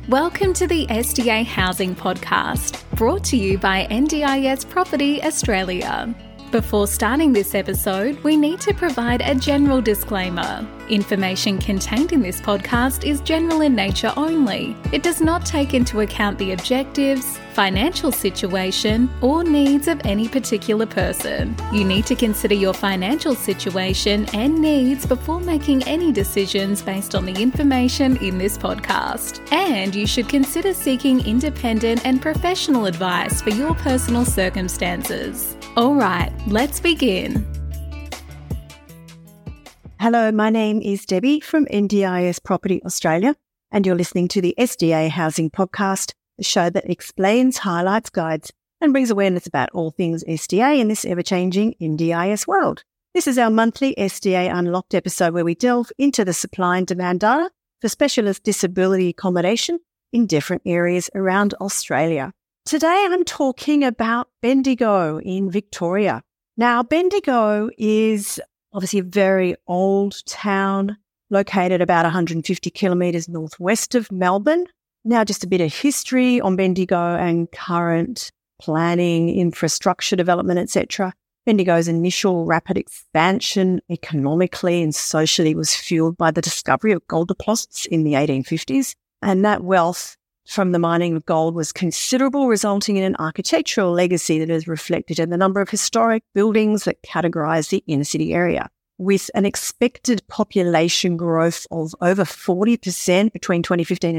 Welcome to the SDA Housing Podcast, brought to you by NDIS Property Australia. Before starting this episode, we need to provide a general disclaimer. Information contained in this podcast is general in nature only. It does not take into account the objectives, financial situation, or needs of any particular person. You need to consider your financial situation and needs before making any decisions based on the information in this podcast. And you should consider seeking independent and professional advice for your personal circumstances. All right, let's begin. Hello, my name is Debbie from NDIS Property Australia, and you're listening to the SDA Housing Podcast, the show that explains, highlights, guides, and brings awareness about all things SDA in this ever-changing NDIS world. This is our monthly SDA Unlocked episode where we delve into the supply and demand data for specialist disability accommodation in different areas around Australia. Today I'm talking about Bendigo in Victoria. Now, Bendigo is obviously a very old town located about 150 kilometres northwest of Melbourne. Now, just a bit of history on Bendigo and current planning, infrastructure development, etc. Bendigo's initial rapid expansion economically and socially was fueled by the discovery of gold deposits in the 1850s, and that wealth from the mining of gold was considerable, resulting in an architectural legacy that is reflected in the number of historic buildings that categorise the inner city area. With an expected population growth of over 40% between 2015 and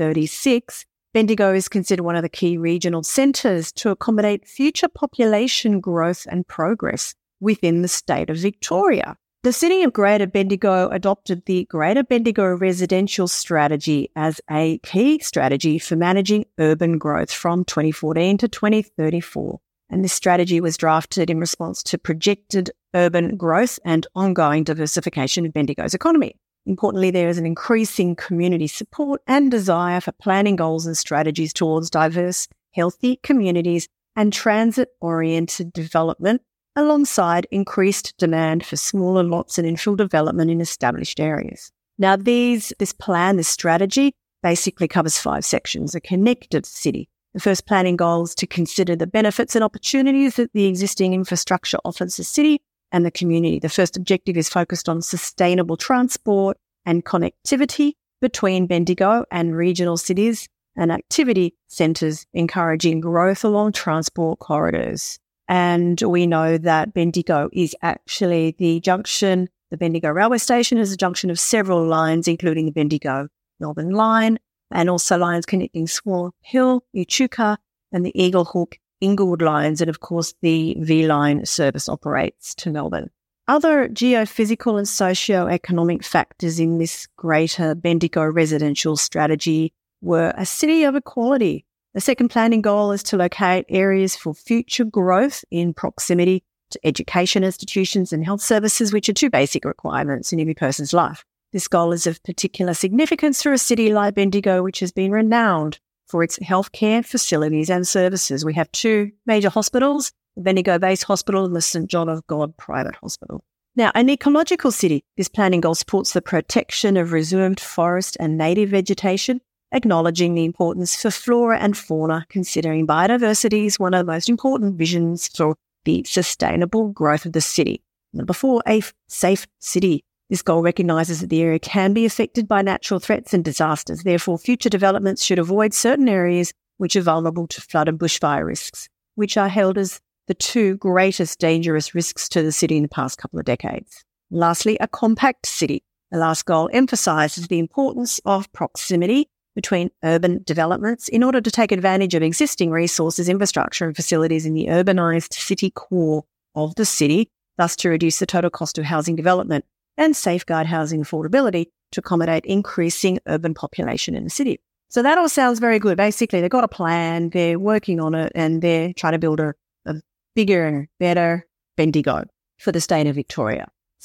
2036, Bendigo is considered one of the key regional centres to accommodate future population growth and progress within the state of Victoria. The City of Greater Bendigo adopted the Greater Bendigo Residential Strategy as a key strategy for managing urban growth from 2014 to 2034. And this strategy was drafted in response to projected urban growth and ongoing diversification of Bendigo's economy. Importantly, there is an increasing community support and desire for planning goals and strategies towards diverse, healthy communities and transit-oriented development, alongside increased demand for smaller lots and infill development in established areas. Now, this strategy basically covers 5 sections: a connected city. The first planning goal is to consider the benefits and opportunities that the existing infrastructure offers the city and the community. The first objective is focused on sustainable transport and connectivity between Bendigo and regional cities and activity centres, encouraging growth along transport corridors. And we know that Bendigo is actually the Bendigo railway station is a junction of several lines, including the Bendigo Melbourne line, and also lines connecting Swan Hill, Echuca, and the Eagle Hook Inglewood lines. And of course, the V line service operates to Melbourne. Other geophysical and socio-economic factors in this greater Bendigo residential strategy were a city of equality. The second planning goal is to locate areas for future growth in proximity to education institutions and health services, which are 2 basic requirements in every person's life. This goal is of particular significance for a city like Bendigo, which has been renowned for its healthcare facilities and services. We have 2 major hospitals, the Bendigo Base Hospital and the St John of God Private Hospital. Now, an ecological city. This planning goal supports the protection of reserved forest and native vegetation, acknowledging the importance for flora and fauna, considering biodiversity is one of the most important visions for the sustainable growth of the city. Number 4, a safe city. This goal recognises that the area can be affected by natural threats and disasters. Therefore, future developments should avoid certain areas which are vulnerable to flood and bushfire risks, which are held as the 2 greatest dangerous risks to the city in the past couple of decades. Lastly, a compact city. The last goal emphasises the importance of proximity between urban developments in order to take advantage of existing resources, infrastructure and facilities in the urbanised city core of the city, thus to reduce the total cost of housing development and safeguard housing affordability to accommodate increasing urban population in the city. So that all sounds very good. Basically, they've got a plan, they're working on it, and they're trying to build a bigger, better Bendigo for the state of Victoria.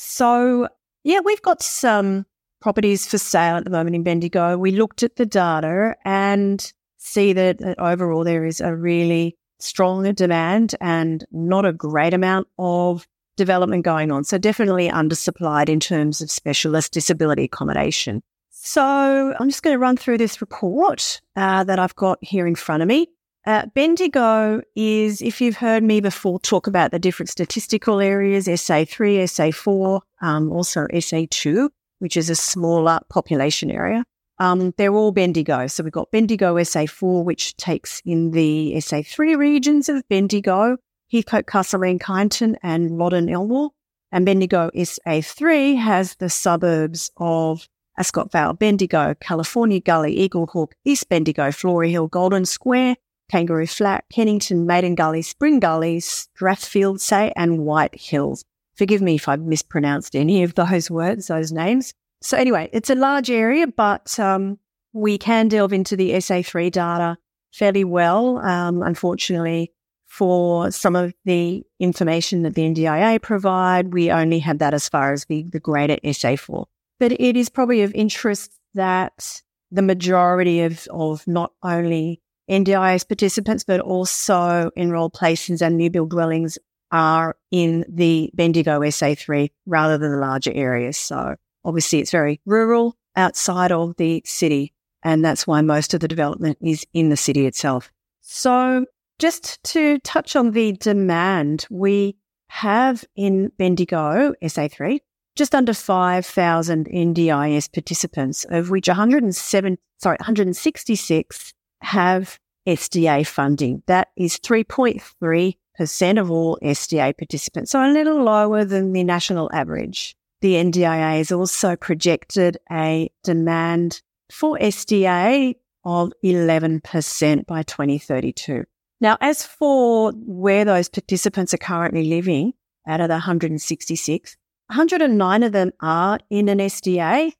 So, yeah, we've got some properties for sale at the moment in Bendigo. We looked at the data and see that overall there is a really strong demand and not a great amount of development going on. So definitely undersupplied in terms of specialist disability accommodation. So I'm just going to run through this report that I've got here in front of me. Bendigo is, if you've heard me before talk about the different statistical areas, SA3, SA4, also SA2, which is a smaller population area. They're all Bendigo. So we've got Bendigo SA4, which takes in the SA3 regions of Bendigo, Heathcote, Castlereagh, Kyneton and Loddon, Elmore. And Bendigo SA3 has the suburbs of Ascot Vale, Bendigo, California Gully, Eaglehawk, East Bendigo, Flory Hill, Golden Square, Kangaroo Flat, Kennington, Maiden Gully, Spring Gully, Strathfield, and White Hills. Forgive me if I've mispronounced any of those words, those names. So anyway, it's a large area, but we can delve into the SA3 data fairly well. Unfortunately, for some of the information that the NDIA provide, we only have that as far as the greater SA4. But it is probably of interest that the majority of not only NDIS participants, but also enrolled places and new build dwellings are in the Bendigo SA3 rather than the larger areas. So obviously it's very rural outside of the city, and that's why most of the development is in the city itself. So just to touch on the demand, we have in Bendigo SA3 just under 5,000 NDIS participants, of which 166 have SDA funding. That is 3.3% of all SDA participants, so a little lower than the national average. The NDIA has also projected a demand for SDA of 11% by 2032. Now, as for where those participants are currently living, out of the 166, 109 of them are in an SDA,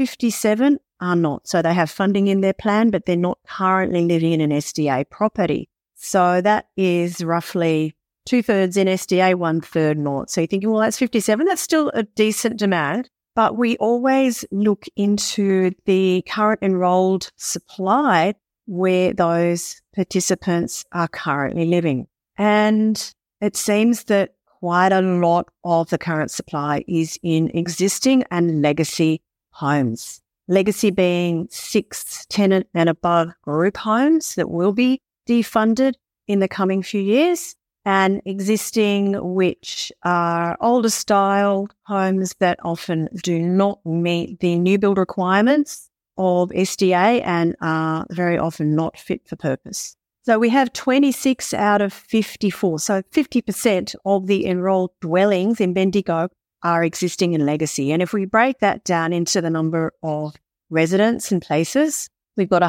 57 are not. So they have funding in their plan, but they're not currently living in an SDA property. So that is roughly 2/3 in SDA, 1/3 not. So you're thinking, well, that's 57. That's still a decent demand. But we always look into the current enrolled supply where those participants are currently living. And it seems that quite a lot of the current supply is in existing and legacy homes. Legacy being 6 tenant and above group homes that will be defunded in the coming few years, and existing, which are older style homes that often do not meet the new build requirements of SDA and are very often not fit for purpose. So we have 26 out of 54. So 50% of the enrolled dwellings in Bendigo are existing in legacy. And if we break that down into the number of residents and places, we've got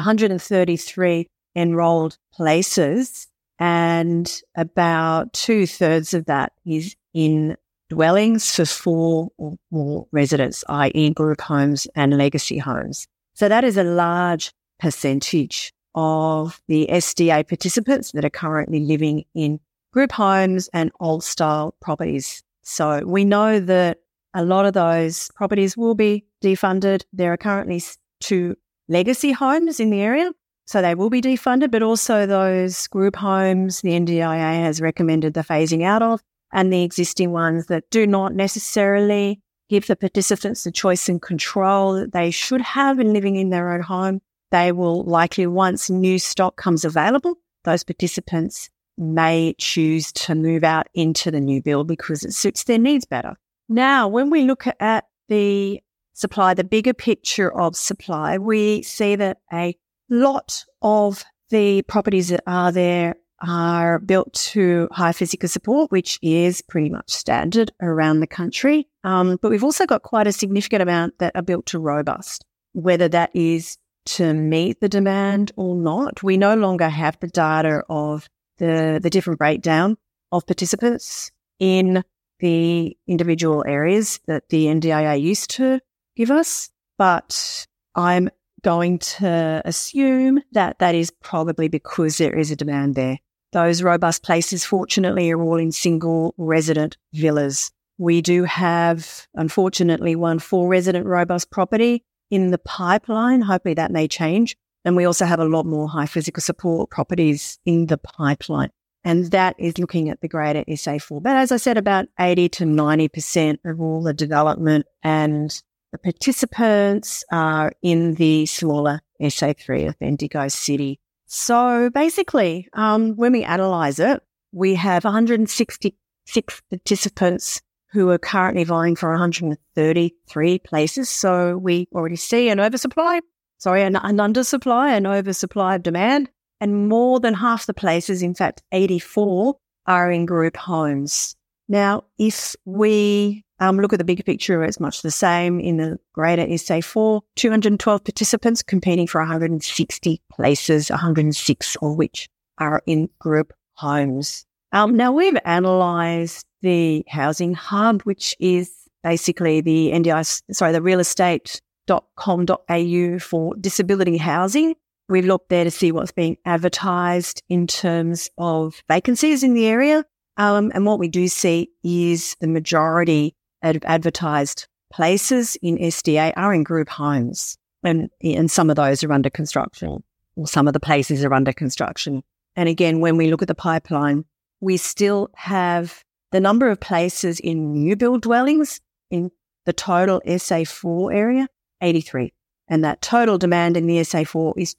133 enrolled places, and about 2/3 of that is in dwellings for 4 or more residents, i.e. group homes and legacy homes. So that is a large percentage of the SDA participants that are currently living in group homes and old style properties. So we know that a lot of those properties will be defunded. There are currently 2 legacy homes in the area, so they will be defunded, but also those group homes the NDIA has recommended the phasing out of, and the existing ones that do not necessarily give the participants the choice and control that they should have in living in their own home. They will likely, once new stock comes available, those participants may choose to move out into the new build because it suits their needs better. Now, when we look at the supply, the bigger picture of supply, we see that a lot of the properties that are there are built to high physical support, which is pretty much standard around the country. But we've also got quite a significant amount that are built to robust, whether that is to meet the demand or not. We no longer have the data of the different breakdown of participants in the individual areas that the NDIA used to give us, but I'm going to assume that that is probably because there is a demand there. Those robust places, fortunately, are all in single resident villas. We do have, unfortunately, one 4-resident robust property in the pipeline. Hopefully that may change. And we also have a lot more high physical support properties in the pipeline. And that is looking at the greater SA4. But as I said, about 80 to 90% of all the development and the participants are in the smaller SA3 of Bendigo City. So basically, when we analyse it, we have 166 participants who are currently vying for 133 places. So we already see an undersupply of demand, and more than half the places, in fact 84, are in group homes. Now, if we look at the bigger picture, it's much the same in the greater SA4, 212 participants competing for 160 places, 106 of which are in group homes. Now, we've analysed the housing hub, which is basically the realestate.com.au for disability housing. We've looked there to see what's being advertised in terms of vacancies in the area. And what we do see is the majority of advertised places in SDA are in group homes. And some of those are under construction, or some of the places are under construction. And again, when we look at the pipeline, we still have the number of places in new build dwellings in the total SA4 area, 83. And that total demand in the SA4 is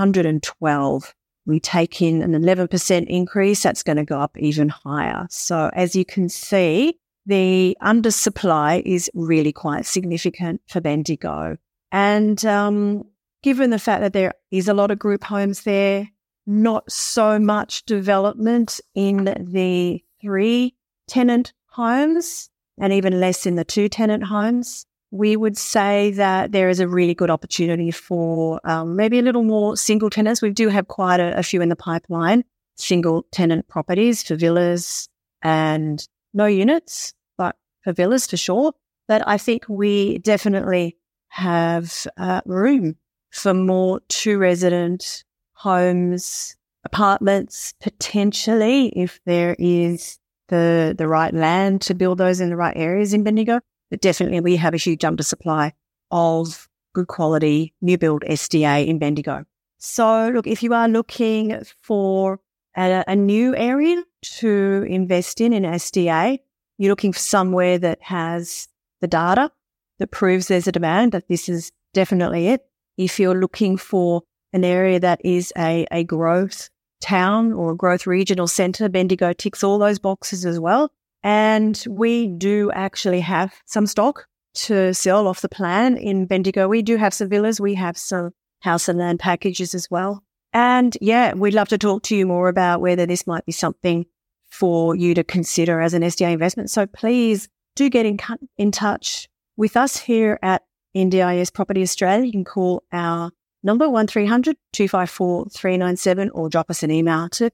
212. We take in an 11% increase, that's going to go up even higher. So as you can see, the undersupply is really quite significant for Bendigo. And given the fact that there is a lot of group homes there, not so much development in the 3-tenant homes and even less in the 2-tenant homes, we would say that there is a really good opportunity for maybe a little more single tenants. We do have quite a few in the pipeline, single tenant properties for villas and no units, but for villas for sure. But I think we definitely have room for more 2-resident homes, apartments, potentially, if there is the right land to build those in the right areas in Bendigo. But definitely we have a huge undersupply of good quality new build SDA in Bendigo. So look, if you are looking for a new area to invest in SDA, you're looking for somewhere that has the data that proves there's a demand, that this is definitely it. If you're looking for an area that is a growth town or a growth regional centre, Bendigo ticks all those boxes as well. And we do actually have some stock to sell off the plan in Bendigo. We do have some villas. We have some house and land packages as well. And yeah, we'd love to talk to you more about whether this might be something for you to consider as an SDA investment. So please do get in touch with us here at NDIS Property Australia. You can call our number 1300 254 397 or drop us an email to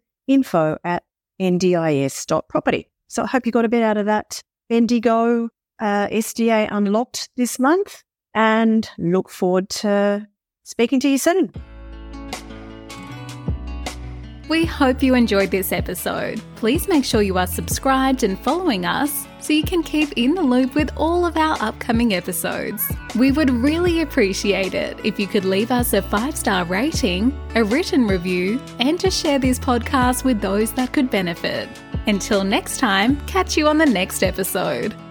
info@ndis.property. So I hope you got a bit out of that Bendigo SDA Unlocked this month, and look forward to speaking to you soon. We hope you enjoyed this episode. Please make sure you are subscribed and following us so you can keep in the loop with all of our upcoming episodes. We would really appreciate it if you could leave us a 5-star rating, a written review, and to share this podcast with those that could benefit. Until next time, catch you on the next episode.